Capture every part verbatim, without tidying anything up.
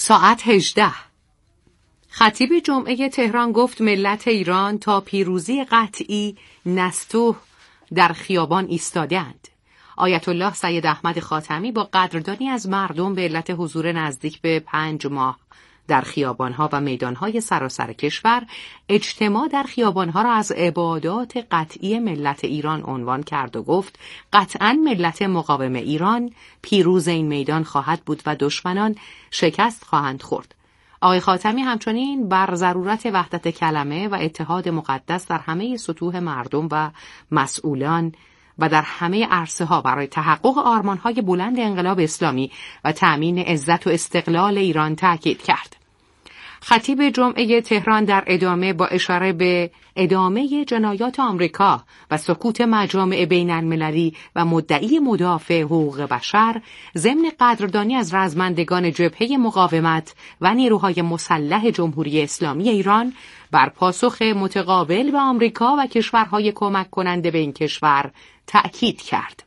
ساعت هجده. خطیب جمعه تهران گفت ملت ایران تا پیروزی قطعی نستوه در خیابان ایستادند. آیت الله سید احمد خاتمی با قدردانی از مردم به علت حضور نزدیک به پنج ماه در خیابانها و میدانهای سراسر کشور، اجتماع در خیابانها را از عبادات قطعی ملت ایران عنوان کرد و گفت قطعاً ملت مقاوم ایران پیروز این میدان خواهد بود و دشمنان شکست خواهند خورد. آقای خاتمی همچنین بر ضرورت وحدت کلمه و اتحاد مقدس در همه سطوح مردم و مسئولان و در همه عرصه‌ها برای تحقق آرمان‌های بلند انقلاب اسلامی و تأمین عزت و استقلال ایران تاکید کرد. خطیب جمعه تهران در ادامه با اشاره به ادامه جنایات آمریکا و سکوت مجامع بین المللی و مدعی مدافع حقوق بشر ضمن قدردانی از رزمندگان جبهه مقاومت و نیروهای مسلح جمهوری اسلامی ایران بر پاسخ متقابل به آمریکا و کشورهای کمک کننده به این کشور تأکید کرد.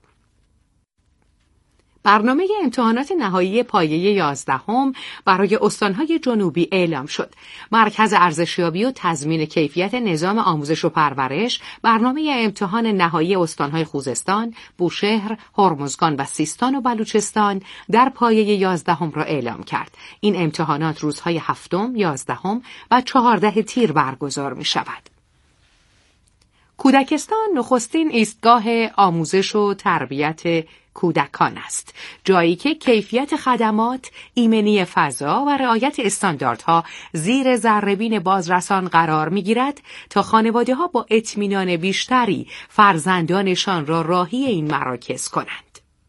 برنامه امتحانات نهایی پایه یازدهم برای استانهای جنوبی اعلام شد. مرکز ارزشیابی و تضمین کیفیت نظام آموزش و پرورش برنامه امتحان نهایی استانهای خوزستان، بوشهر، هرمزگان و سیستان و بلوچستان در پایه یازدهم را اعلام کرد. این امتحانات روزهای هفتم، یازدهم و چهاردهم تیر برگزار می شود. کودکستان نخستین ایستگاه آموزش و تربیت کودکان است، جایی که کیفیت خدمات، ایمنی فضا و رعایت استانداردها زیر ذره‌بین بازرسان قرار می‌گیرد تا خانواده‌ها با اطمینان بیشتری فرزندانشان را راهی این مراکز کنند.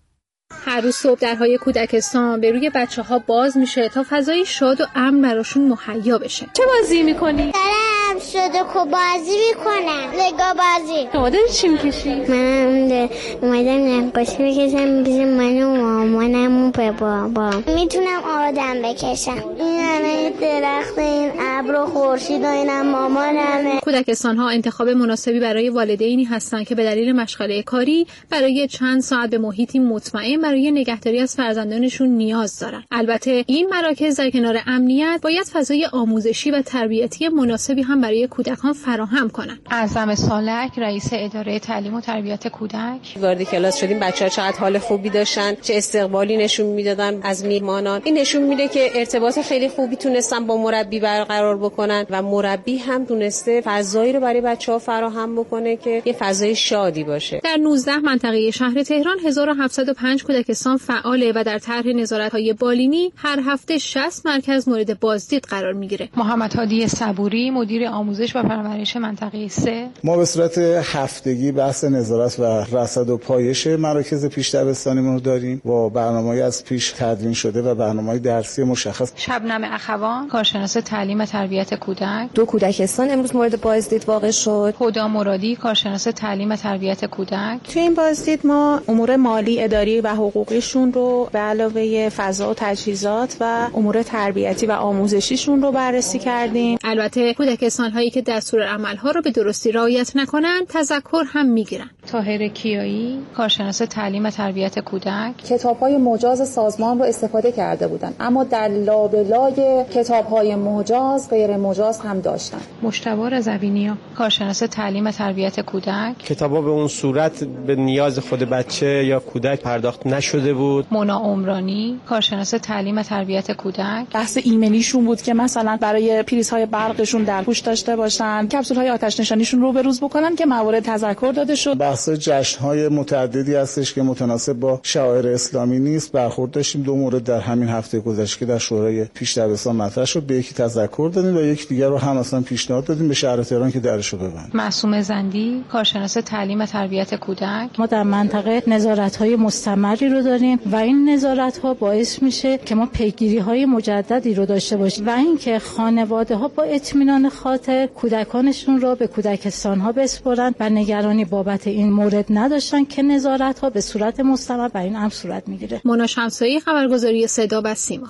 هر روز صبح درهای کودکستان به روی بچه‌ها باز میشه تا فضای شاد و امن براشون مهیا بشه. چه بازی می‌کنی؟ دارم سودوکو بازی می‌کنم. لگو بازی. شما داری چی می‌کشی؟ من اومدم نقاشی بکشم بیز من و مامانم و بابا. میتونم آدم بکشم. این همه درخت، این ابر و خورشید و اینم مامانمه. کودکستان‌ها انتخاب مناسبی برای والدینی هستند که به دلیل مشغله کاری برای چند ساعت به محیطی مطمئن برای نگهداری از فرزندانشون نیاز دارن. البته این مراکز در کنار امنیت باید فضای آموزشی و تربیتی مناسبی هم برای کودکان فراهم کنن. اعظم سالک، رئیس اداره تعلیم و تربیت کودک. وارد کلاس شدیم، بچه‌ها چقدر حال خوبی داشتن، چه استقبالی نشون میدادن از میهمانان. این نشون میده که ارتباط خیلی خوبی تونستن با مربی برقرار بکنن و مربی هم تونسته فضایی رو برای بچه‌ها فراهم بکنه که یه فضای شادی باشه. در نوزده منطقه شهر تهران هزار و هفتصد و پنج کودکستان فعاله و در طرح نظارت‌های بالینی هر هفته شصت مرکز مورد بازدید قرار میگیره. محمد هادی صبوری، مدیر آموزش و پرورش منطقه سه. ما به صورت هفتگی بحث نظارت و رصد و پایش مراکز پیش دبستانیمون رو داریم و برنامه‌ای از پیش تدوین شده و برنامه‌های درسی مشخص. شبنم اخوان، کارشناس تعلیم و تربیت کودک. دو کودکستان امروز مورد بازدید واقع شد. هدی مرادی، کارشناس تعلیم و تربیت کودک. تو این بازدید ما امور مالی، اداری و حقوقیشون رو به علاوه فضا و تجهیزات و امور تربیتی و آموزشیشون رو بررسی کردیم. البته کودکستان هایی که دستور عملها رو به درستی رعایت نکنن تذکر هم میگیرن. طاهر کیایی، کارشناس تعلیم و تربیت کودک. کتاب‌های مجاز سازمان رو استفاده کرده بودن، اما در لابلای کتاب‌های مجاز غیر مجاز هم داشتن. مجتبی رضوی‌نیا، کارشناس تعلیم و تربیت کودک. کتابا به اون صورت به نیاز خود بچه یا کودک پرداخت نشده بود. مونا عمرانی، کارشناس تعلیم و تربیت کودک. بحث ایمنیشون بود که مثلا برای پریزهای برقشون در پوش داشته باشن، کپسول‌های آتش نشانیشون رو به روز بکنن که موارد تذکر داده شد. بحث جشن‌های متعددی هستش که متناسب با شعائر اسلامی نیست. برخورد داشتیم دو مورد در همین هفته گذشته که در شورای پیش دبستان مطرح شد، به یکی تذکر دادیم و یک دیگر رو هم اصلا پیشنهاد دادیم به شهر تهران که درشو ببند. معصومه زندی، کارشناس تعلیم و تربیت کودک. ما در منطقه نظارت‌های مستمری رو داریم و این نظارت‌ها باعث میشه که ما پیگیری‌های مجددی رو داشته باشیم و اینکه خانواده‌ها با اطمینان خاطر کودکانشون رو به کودکستان‌ها بسپرن و نگرانی بابت این مورد نداشتن که نظارت‌ها به صورت مستمر بر این امر صورت میگیره. مونا شمسایی، خبرگزاری صدا و سیما.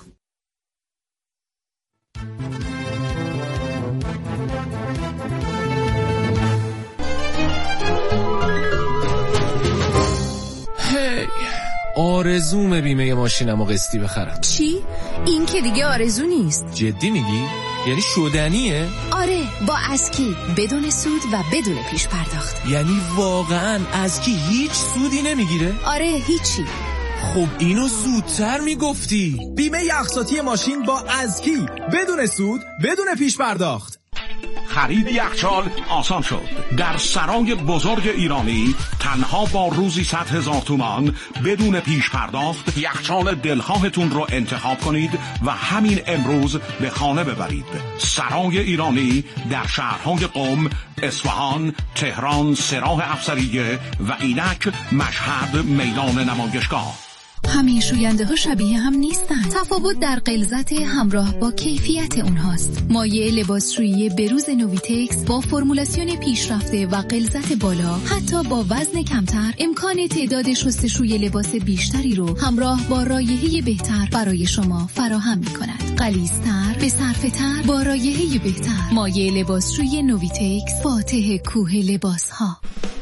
هی آرزوم بیمه ماشینمو قسطی بخرم. چی؟ این که دیگه آرزو نیست. جدی میگی؟ یعنی شدنیه؟ آره، با اسکی بدون سود و بدون پیش پرداخت. یعنی واقعا اسکی هیچ سودی نمیگیره؟ آره، هیچی. خب اینو زودتر میگفتی. بیمه اقساطی ماشین با اسکی بدون سود بدون پیش پرداخت. خرید یخچال آسان شد. در سرای بزرگ ایرانی تنها با روزی صد هزار تومان بدون پیش پرداخت یخچال دلخواهتون رو انتخاب کنید و همین امروز به خانه ببرید. سرای ایرانی در شهرهای قم، اصفهان، تهران، سراح افسریه و اینک مشهد میدان نمایشگاه. همه شوینده ها شبیه هم نیستن. تفاوت در غلظت همراه با کیفیت اونهاست. مایع لباسشویی بروز نویتکس با فرمولاسیون پیشرفته و غلظت بالا، حتی با وزن کمتر، امکان تعداد شستشوی لباس بیشتری رو همراه با رایحه بهتر برای شما فراهم می‌کند. غلیظ‌تر، به صرفه‌تر، با رایحه بهتر. مایع لباسشویی نویتکس، فاتح کوه لباس‌ها.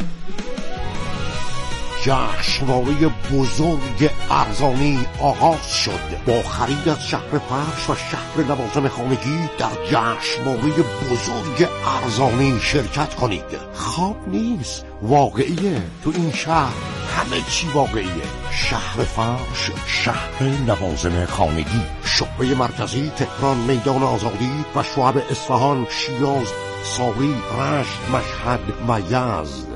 جشنواره بزرگ ارزانی آغاز شد. با خرید از شهر فرش و شهر لوازم خانگی در جشنواره بزرگ ارزانی شرکت کنید. خواب نیست، واقعیه. تو این شهر همه چی واقعیه. شهر فرش، شهر لوازم خانگی، شعبه مرکزی تهران، میدان آزادی و شعب اصفهان، شیراز، ساری، رشت، مشهد و یزد.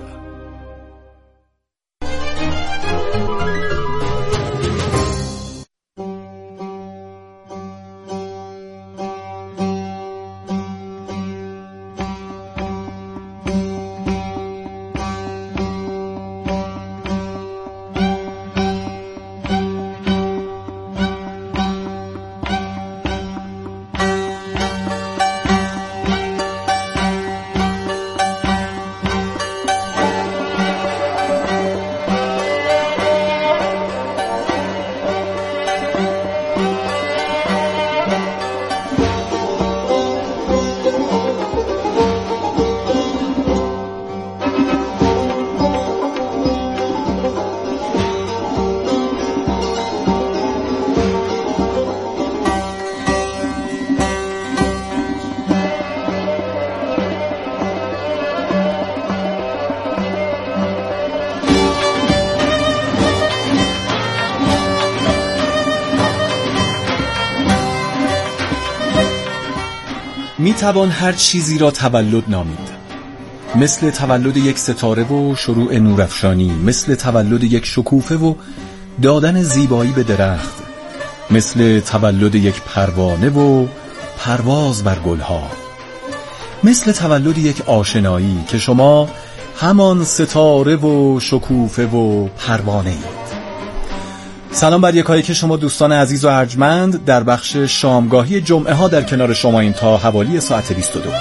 می توان هر چیزی را تولد نامید، مثل تولد یک ستاره و شروع نورافشانی، مثل تولد یک شکوفه و دادن زیبایی به درخت، مثل تولد یک پروانه و پرواز بر گلها، مثل تولد یک آشنایی که شما همان ستاره و شکوفه و پروانه اید. سلام بر یکایی که شما دوستان عزیز و ارجمند، در بخش شامگاهی جمعه ها در کنار شما این تا حوالی ساعت بیست و دو.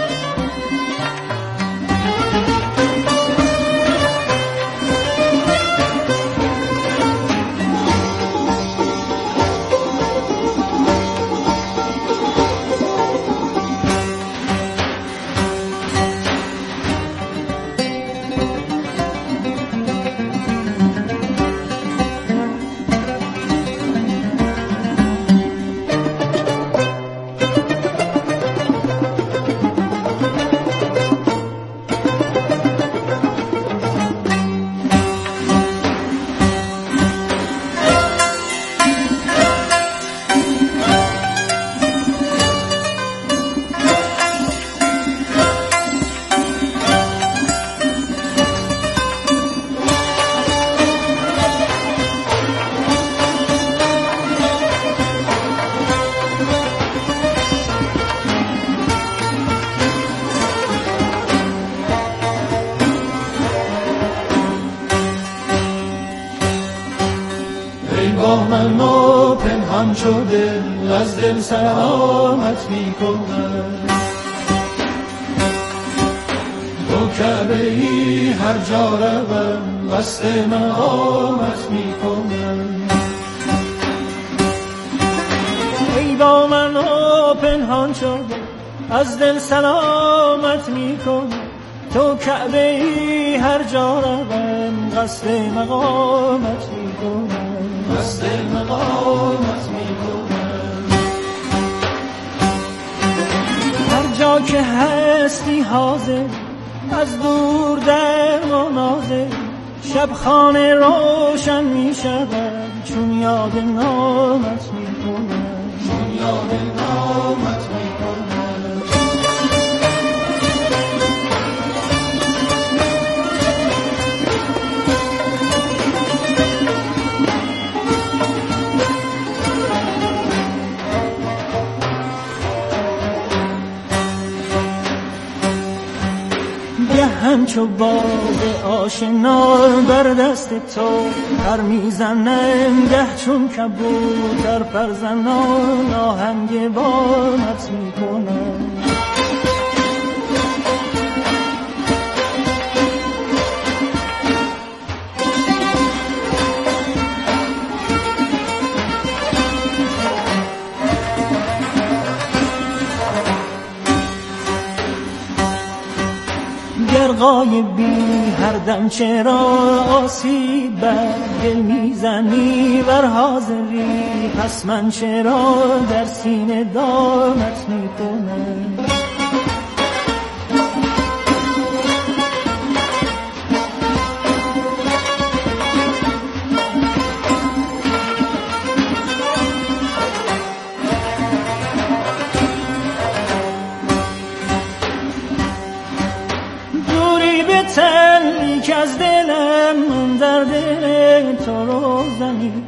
منو پنهان شده از دل سلامت میکنم، تو کعبه ای هر جا روم قصد مقامت میکنم. ای با منو پنهان شده از دل سلامت میکنم، تو کعبه ای هر جا روم قصد مقامت میکنم. قصد مقامت میکنم. هر جا که هستی حاضر از دور در مناظر، شب خانه روشن می شود چون یاد نامت می کنم، چون یاد نامت می کنم. همچو باغ آشنا بر دست تو پر میزنم، گه چون کبوتر پرزنان آهنگ بامت میکنم. غایبی هر دم چرا آسیب بر دل میزنی، ور حاضری پس من چرا در سینه دامت میکنم. تنی که از دلم من در دل تو روزنید،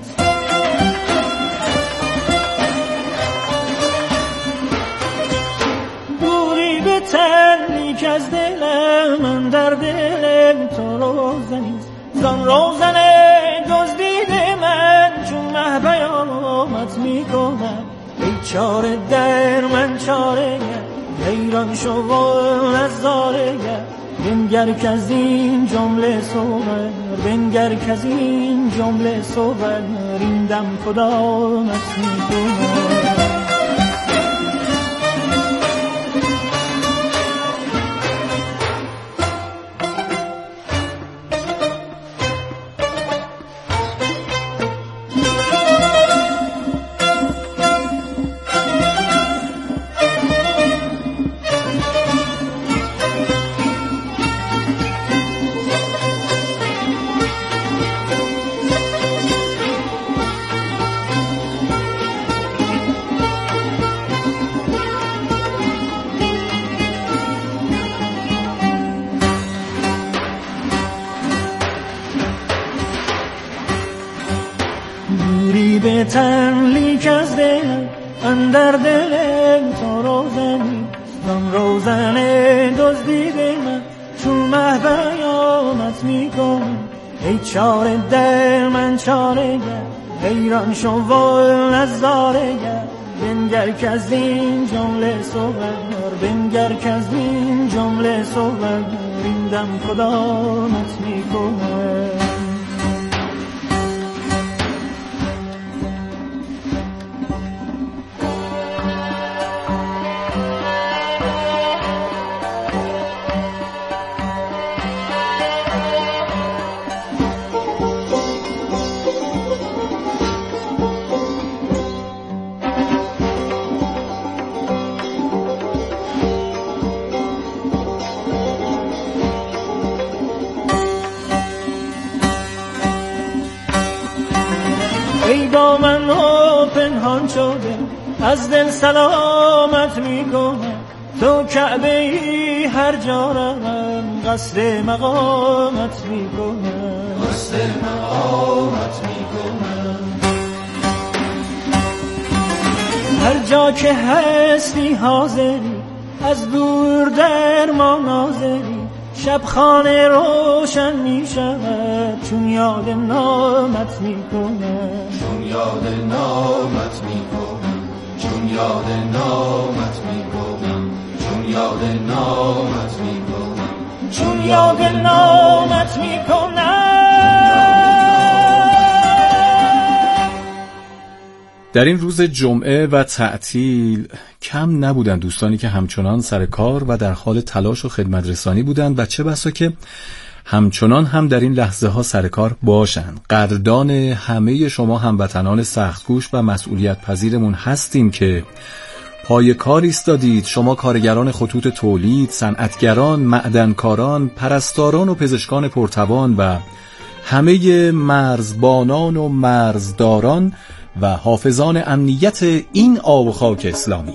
دوری به تنی که از دلم من در دل تو روزنید. زان روزن دزدید من چون مه بیامت میکنم، ای چاره در من چاره گر، حیران شو و نظاره گر. بنگر که از این جمله صور، بنگر که از این جمله صور، این دم کدامت میکنم. تن لیک از دل اندر دل تو روزنی، زان روزن دزدید من چون مه بیامت میکنم. ای چاره در من چاره گر، حیران شو و نظاره گر. بنگر که از این جمله صور، بنگر که از این جمله صور، این دم کدامت میکنم. ای دامن و پنهان شده از دل سلامت میکنم، تو کعبه ای هر جا روم قصد مقامت میکنم، قصد مقامت میکنم. هر جا که هستی حاضری از دور در ما ناظری، شب خانه روشن می شود چون یاد نامت می کنم، چون یاد نامت می کنم، چون یاد نامت می کنم، چون یاد نامت می کنم، چون یاد نامت می کنم. در این روز جمعه و تعطیل کم نبودند دوستانی که همچنان سر کار و در حال تلاش و خدمت رسانی بودند و چه بسا که همچنان هم در این لحظه ها سر کار باشند. قدردان همه شما هموطنان سخت‌کوش و مسئولیت پذیرمون هستیم که پای کار ایستادید. شما کارگران خطوط تولید، صنعتگران، معدنکاران، پرستاران و پزشکان پرتوان و همه مرزبانان و مرزداران و حافظان امنیت این آب و خاک اسلامی.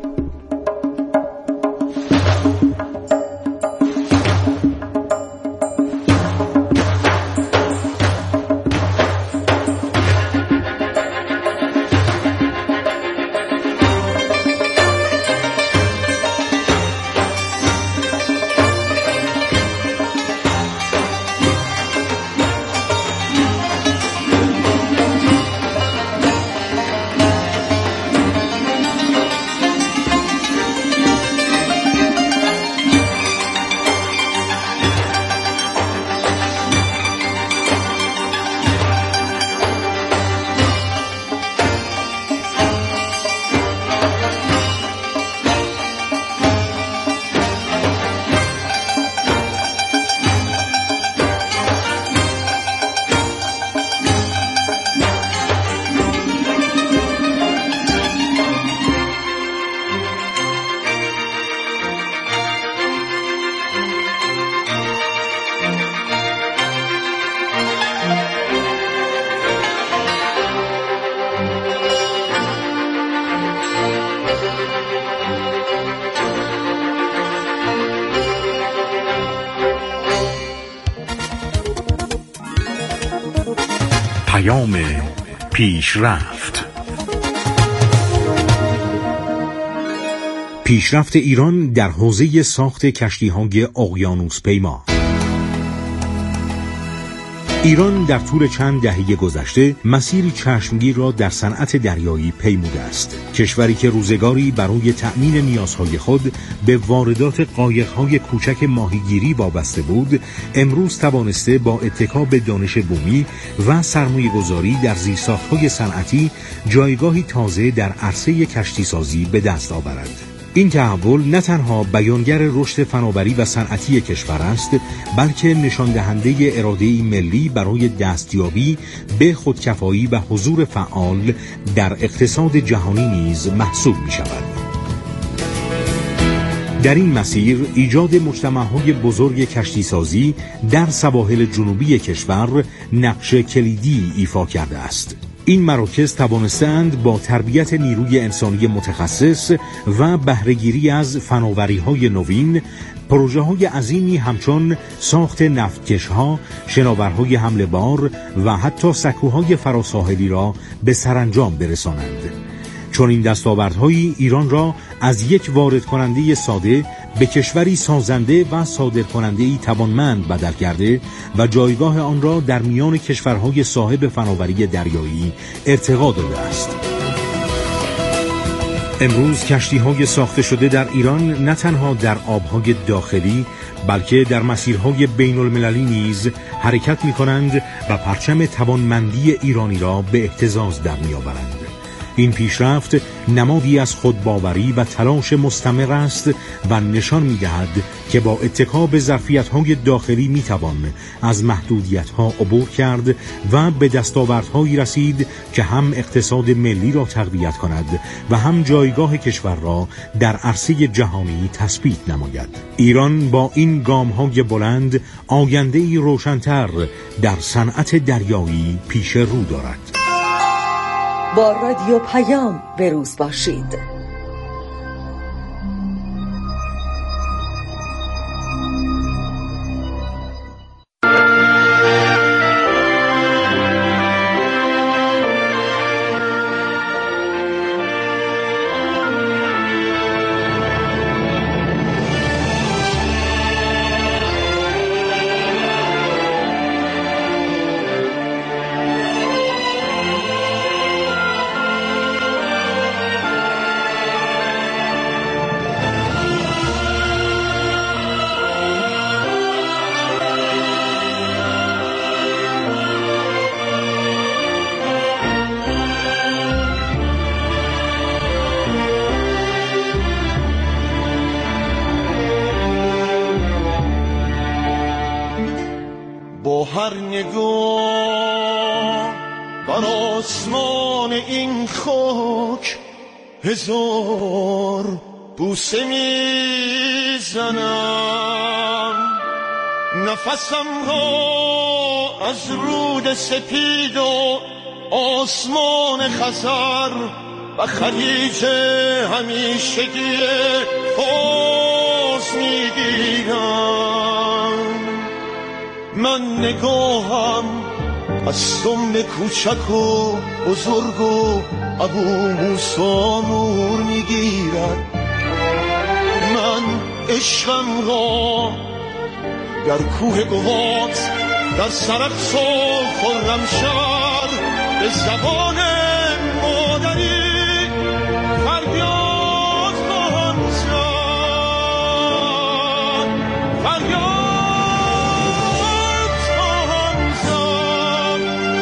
پیشرفت. پیشرفت ایران در حوزه ساخت کشتی‌های اقیانوس پیما. ایران در طول چند دهه گذشته مسیری چشمگیر را در صنعت دریایی پیموده است. کشوری که روزگاری برای تأمین نیازهای خود به واردات قایق‌های کوچک ماهیگیری وابسته بود، امروز توانسته با اتکا به دانش بومی و سرمایه‌گذاری در زیرساخت‌های صنعتی جایگاهی تازه در عرصه کشتیسازی به دست آورد. این تحول نه تنها بیانگر رشد فناوری و صنعتی کشور است، بلکه نشان دهنده اراده‌ای ملی برای دستیابی به خودکفایی و حضور فعال در اقتصاد جهانی نیز محسوب می شود. در این مسیر ایجاد مجتمع‌های بزرگ کشتیسازی در سواحل جنوبی کشور نقش کلیدی ایفا کرده است. این مراکز توانستند با تربیت نیروی انسانی متخصص و بهره‌گیری از فناوری‌های نوین، پروژه‌های عظیمی همچون ساخت نفتکش‌ها، شناورهای حمل بار و حتی سکوهای فراساحلی را به سرانجام برسانند. چون این دستاوردهایی ایران را از یک وارد کننده ساده به کشوری سازنده و صادر کننده‌ای توانمند بدل کرده و جایگاه آن را در میان کشورهای صاحب فناوری دریایی ارتقا داده است. امروز کشتی‌های ساخته شده در ایران نه تنها در آب‌های داخلی بلکه در مسیرهای بین‌المللی نیز حرکت می‌کنند و پرچم توانمندی ایرانی را به اهتزاز در می‌آورند. این پیشرفت نمادی از خودباوری و تلاش مستمر است و نشان می‌دهد که با اتکا به ظرفیت‌های داخلی می‌توان از محدودیت‌ها عبور کرد و به دستاوردهایی رسید که هم اقتصاد ملی را تقویت کند و هم جایگاه کشور را در عرصه جهانی تثبیت نماید. ایران با این گام‌های بلند آینده‌ای روشن‌تر در صنعت دریایی پیش رو دارد. با رادیو پیام بروز باشید. آسمان این خاک هزار بوسه میزنم، نفسم را از رود سپید و آسمان خزر و خلیج همیشگی فارس میگیرم. من نگاهم از سم کوچک و بزرگ و ابو موسی نور میگیرد. من عشقم را در کوه گوات، در سرخس و خرمشهر به زبان مادری فریاد خواهم زد، فریاد خواهم زد.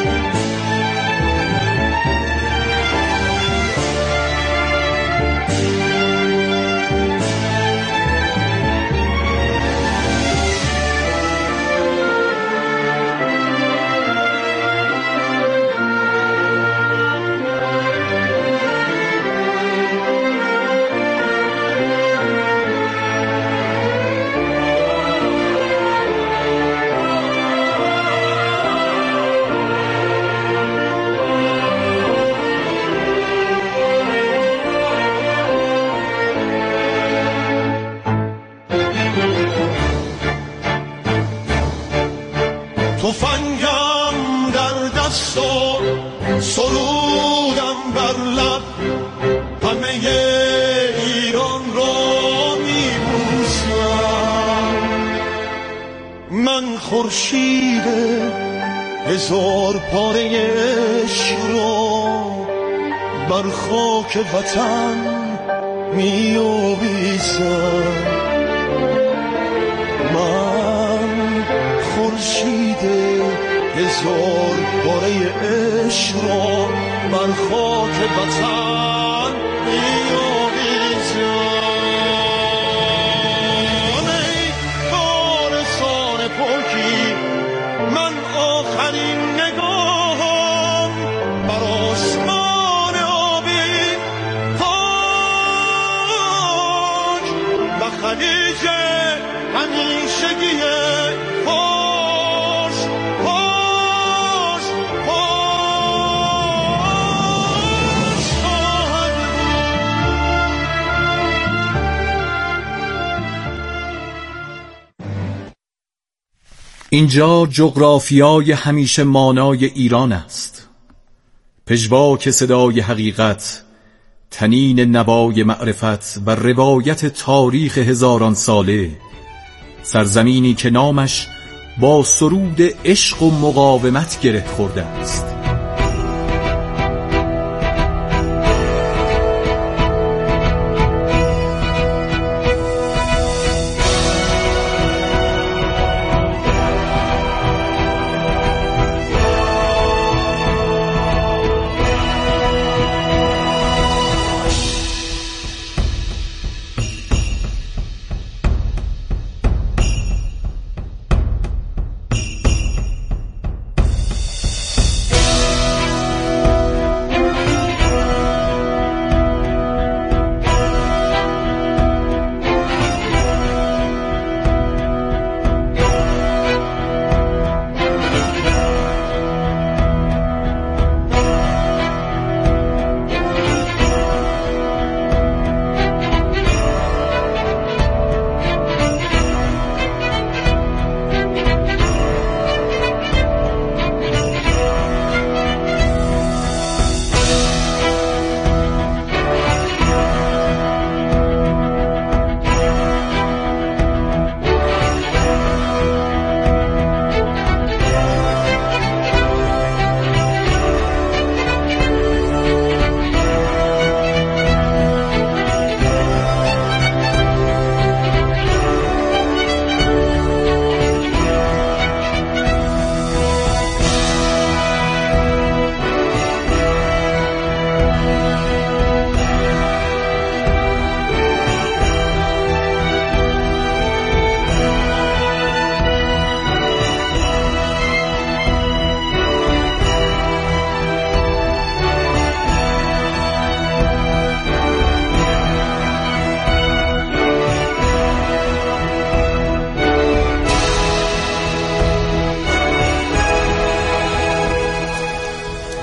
تفنگم در دست و سرودم بر لب، همه ایران را میبوسم. من خورشید هزار پاره عشق را بر خاک وطن میآویزم. من خورشید هزار پاره عشق را بر خاک وطن میآویزم. ای وارثان پاکی، من آخرین نگاهم بر آسمان آبی خاک و خلیج همیشگی فارس، فارس، فارس خواهد اینجا جغرافیای همیشه مانای ایران است، پژواک صدای حقیقت، تنین نوای معرفت و روایت تاریخ هزاران ساله، سرزمینی که نامش با سرود عشق و مقاومت گره خورده است.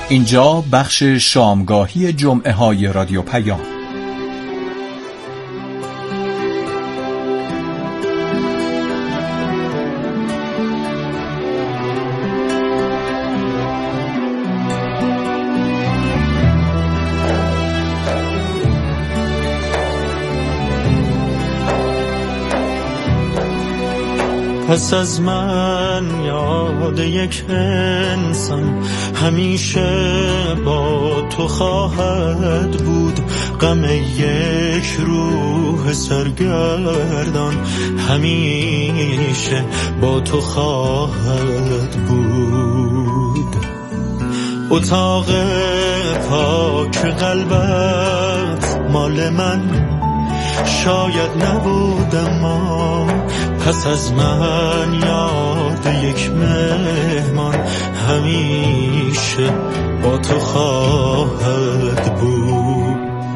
اینجا بخش شامگاهی جمعه های رادیو پیام. پس از من یاد یک انسان همیشه با تو خواهد بود، غم یک روح سرگردان همیشه با تو خواهد بود. اتاق پاک قلبت مال من شاید نبود، اما پس از من یاد یک مهمان همیشه با تو خواهد بود.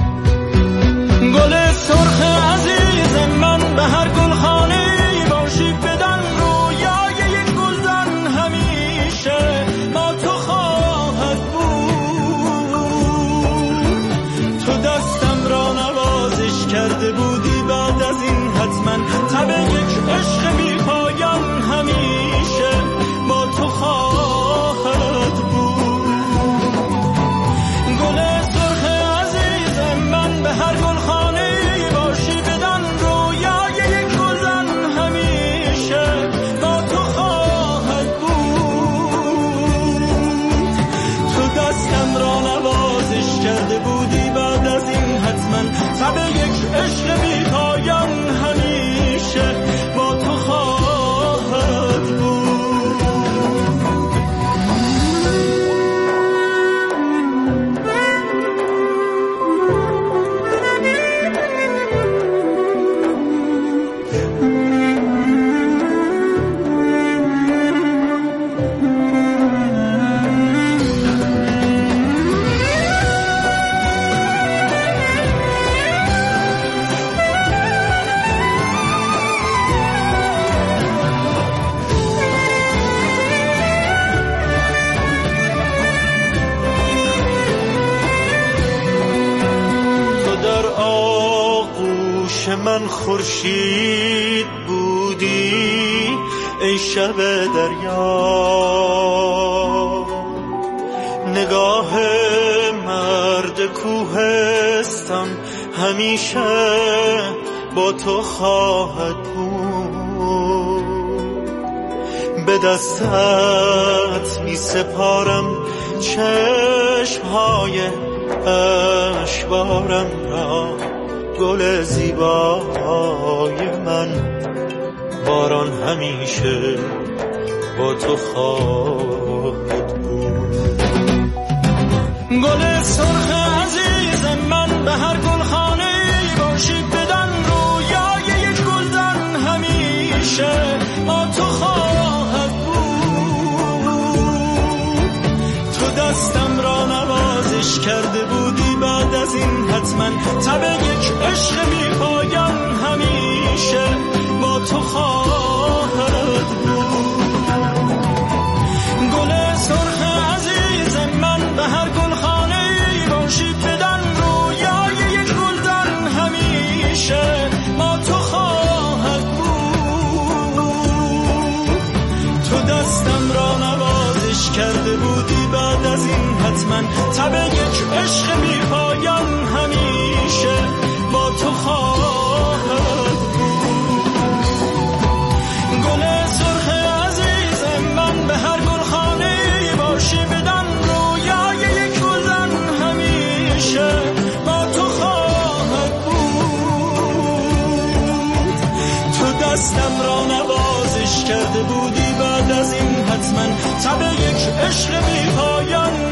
گل سرخ عزیز من به هر گلخانه باشی، بدن رویای یک گلدان همیشه با تو خواهد بود. تو دستم را نوازش کرده بودی، بعد از این حتما تب یک عشق بی پایان همیشه با تو خواهد بود. گل سرخ عزیز من به هر گلخانه باشی، بدان رویای یک گلدان همیشه با تو خواهد بود. تو دستم را نوازش کرده بودی، بعد از این حتما تب یک عشق بی پایان همیشه با تو خواهد بود. من خورشید بودی ای شب دریا، نگاه مرد کوهستان همیشه با تو خواهد بود. به دستت می سپارم چشمهای اشبارم را، گل زیبای من باران همیشه با تو خواهد بود. گل سرخ عزیز من به هر گلخانه باشی، بدان رویای یک گلدان همیشه با تو خواهد بود. تو دستم را نوازش کرده بودی، بعد از این حتما تب یک عشق بی پایان همیشه با تو خواهد بود. گل سرخ عزیز من به هر گلخانه باشی، بدان رویای یک گلدان همیشه با تو خواهد بود. تو دستم را نوازش کرده بودی، بعد از این حتما تب یک عشق بی پایان همیشه با تو خواهد بود. گل سرخ عزیز من به هر گلخانه باشی، بدان رویای یک گلدان همیشه با تو خواهد بود. تو دستم را نوازش کرده بودی، بعد از این حتما تب یک عشق بی پایان